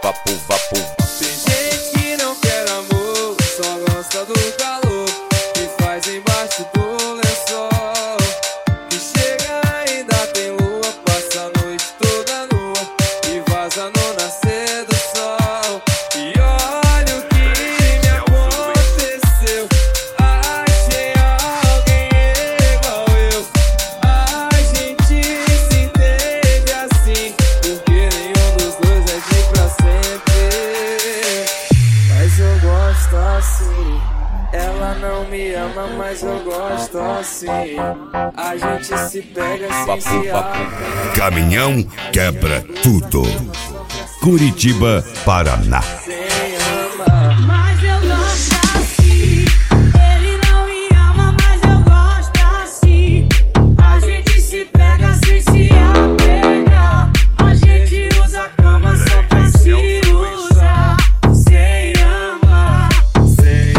Vapo, vapo. Tem gente que não quer amor, só gosta do calor que faz embaixo do lençol. Que chega ainda tem lua, passa a noite toda nua e vaza no nascer do sol. E olha o que me aconteceu, achei alguém igual eu. A gente se entende assim, porque nenhum dos dois é de pra sempre. Mas eu gosto assim, ela não me ama, mas eu gosto assim. A gente se pega sem se arrepender. Caminhão quebra tudo. Curitiba, Paraná. Sem amar. Mas eu gosto assim. Ele não me ama, mas eu gosto assim. A gente se pega sem se apegar. A gente usa a cama só pra se usar. Sem amar. Sem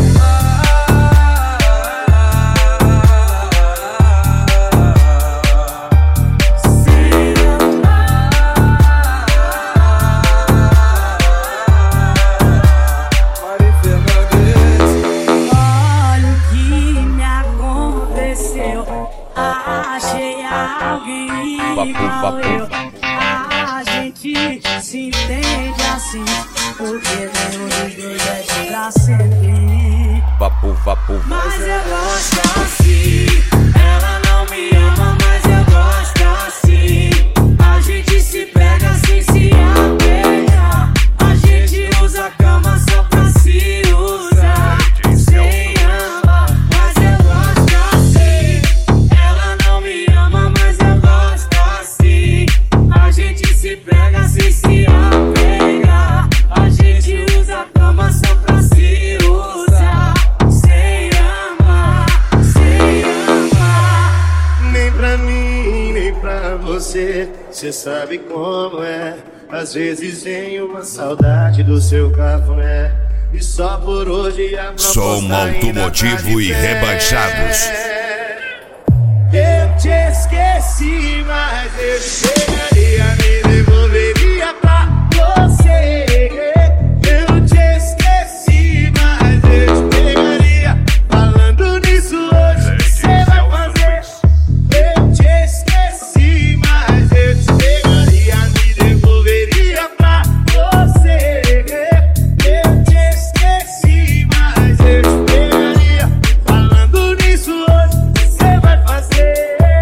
Mari Fernandes. Olha o que me aconteceu. Achei alguém igual eu. A gente se entende assim, porque nenhum dos dois é de pra sempre. Vapo, vapo. Mas eu gosto assim. Ela não me ama, mas eu gosto assim. A gente se pega sem se apegar. A gente usa a cama só pra se usar. Sem amar, mas eu gosto assim. Ela não me ama, mas eu gosto assim. A gente se pega sem se apegar. A gente usa a cama só pra se usar. Sem amar, sem amar. Nem pra mim, nem pra você, cê sabe como é. Às vezes tenho uma saudade do seu cafuné. E só por hoje a proposta Som automotivo ainda e tá de pé. rebaixados. Eu te esqueci, mas eu te pegaria, me devolveria pra você. Eu te esqueci, mas eu te pegaria. Falando nisso hoje, você vai fazer. Eu te esqueci, mas eu te pegaria, me devolveria pra você. Eu te esqueci, mas eu te pegaria. Falando nisso hoje, você vai fazer.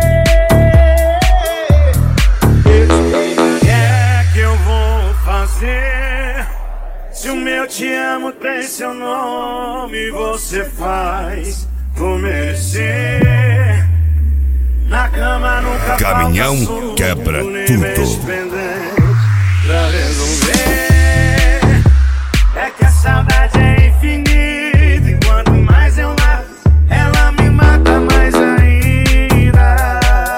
O que é que eu vou fazer? Se o meu te amo tem seu nome, você faz por merecer. Na cama nunca Caminhão falta assunto, quebra nem tudo. mexe pendente pra resolver. É que a saudade é infinita e quanto mais eu mato, ela me mata mais ainda.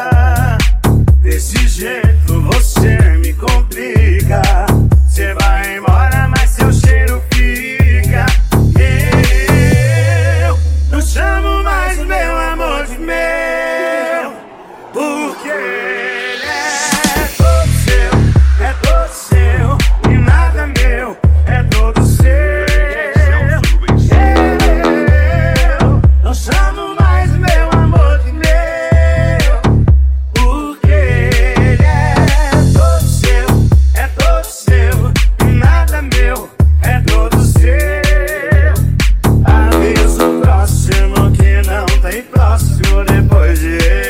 Desse jeito você me complica. Você vai embora, mas seu cheiro fica. Eu não chamo mais meu amor de meu, porque ele é todo seu, e nada meu, é todo seu. Eu não chamo mais meu amor de meu, porque ele é todo seu, e nada meu, é todo seu. Aviso o próximo que não tem próximo depois de eu.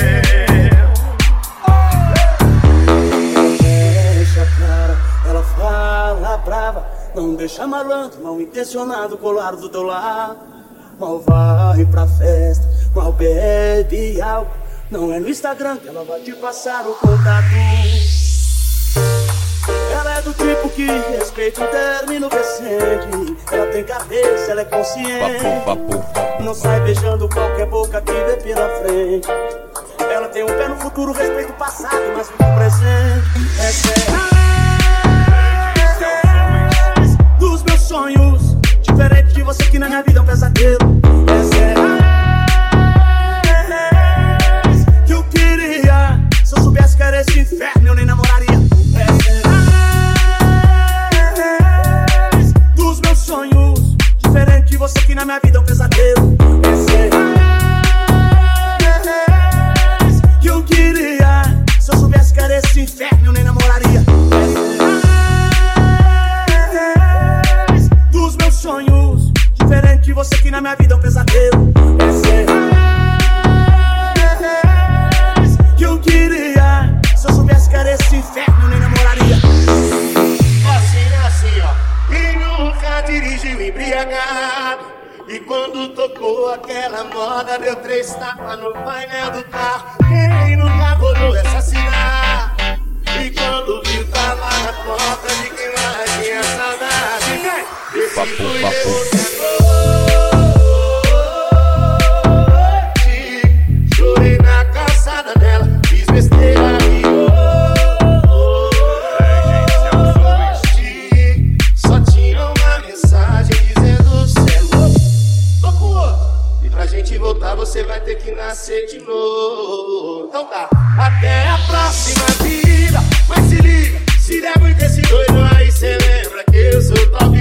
Deixa a cara, ela fala brava. Não deixa malandro, mal intencionado colar do teu lado. Mal vai pra festa, mal bebe álcool. Não é no Instagram que ela vai te passar o contato. Ela é do tipo que respeita o término recente. Ela tem cabeça, ela é consciente. Vapo, vapo. Não sai beijando qualquer boca que dê pela frente. Ela tem um pé no futuro, respeita o passado, mas vive o presente. Essa é a dos meus sonhos, diferente de você que na minha vida é um pesadelo. Essa é a que eu queria. Se eu soubesse que era esse inferno, eu nem namoraria. Essa é roda, deu 3 tapas no painel do carro. Quem nunca rodou essa cidade? E quando viu tava na porta de quem mais tinha saudade. Esse fui eu, chorei na calçada dela, fiz besteira e só tinha uma mensagem dizendo céu, tô com outro. E pra gente voltar você vai ter que nascer de novo. Então tá, até a próxima vida. Mas se liga, se der muito esse doido aí cê lembra que eu sou top.